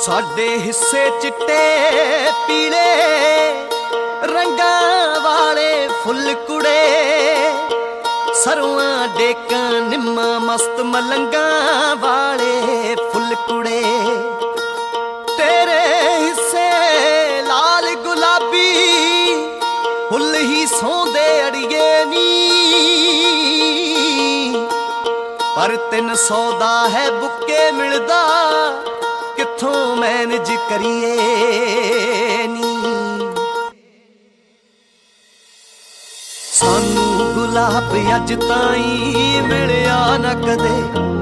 साडे हिस्से चिट्टे पीले रंगां वाले फुल कुड़े, सरवां डेकां निम्मा मस्त मलंगां वाले फुल कुड़े। तेरे हिस्से लाल गुलाबी फुल ही सौंदे अड़िए नी, पर 300 दा है बुके मिलदा किथों मैनेज करिए नी। सानू गुलाब अज ताईं मिलिया न कदे,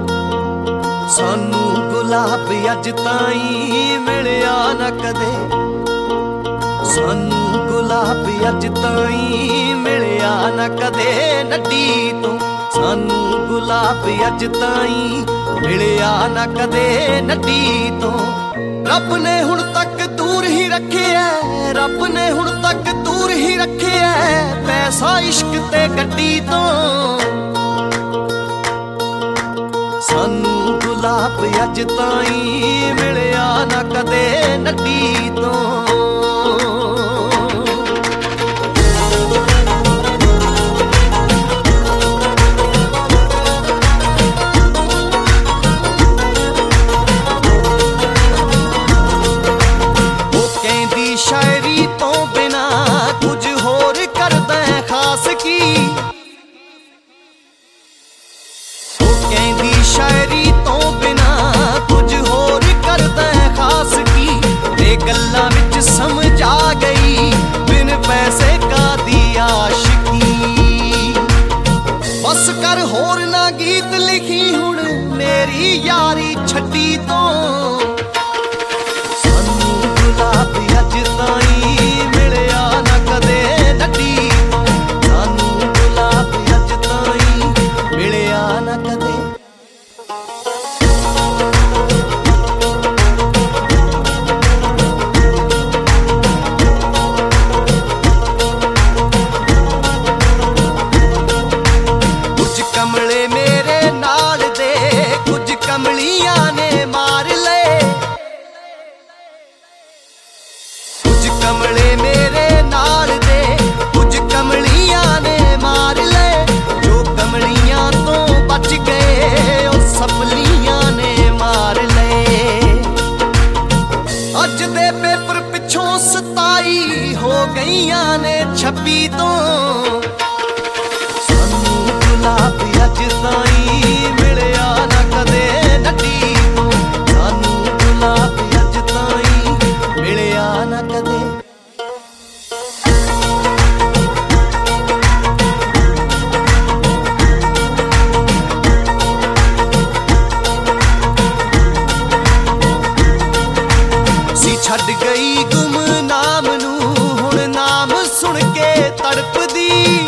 सानू गुलाब अज ताईं मिलिया न कदे, सानू गुलाब अज ताईं मिलिया न कदे नड्डी तो। सानू गुलाब अज ताईं मिलिया न कदे नड्डी तो। रब ने हुण तक दूर ही रखे है, रब ने हुण तक दूर ही रखे है पैसा इश्क ते गड्डी तो। सानू गुलाब अज ताईं मिलिया न कदे नड्डी तो। शायरी तो बिना कुछ होर करदा खास की, वो कहंदी शायरी तो बिना कुछ होर करदा खास की। ते गल्लां विच समझ आ गई बिन पैसे का दी आशिकी। बस कर होर ना गीत लिखी हुण मेरी यारी छड्डी तो। गुलाब अज ताईं मिलिया न कदे नड्डी तो। सानू गुलाब अज ताईं मिलिया न कदे। कुछ कमले मेरे नाल दे कुछ कमलियां ने मार ले, कमले मेरे नाल दे कुछ कमलियां ने मार ले। जो कमलियां तो बच गए ओ सपलियां ने मार ले। अज दे पेपर पिछों 27 हो गईयां ने 26 तो। सानू गुलाब अज ताईं मिलिया न कदे नड्डी तो। सानू गुलाब अज ताईं मिलिया न कदे। छड़ गई गुमनाम नू हुण नाम सुन के तड़पदी,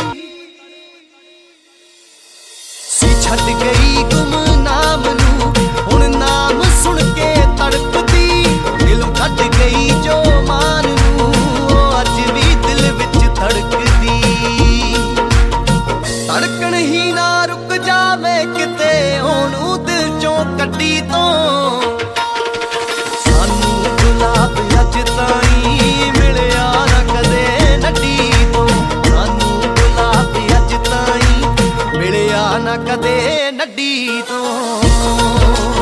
सी छड़ गई गुमनाम नू हुण नाम सुन के तड़पदी। दिलों कट गई जो मान नू अज भी दिल विच धड़कदी। धड़कन ही ना रुक जावे किते ओनू दिल चों कड्डी तो। गुलाब अज ताईं मिलिया न कदे नड्डी तो। सानू गुलाब अज ताईं मिलिया न कदे नड्डी तो।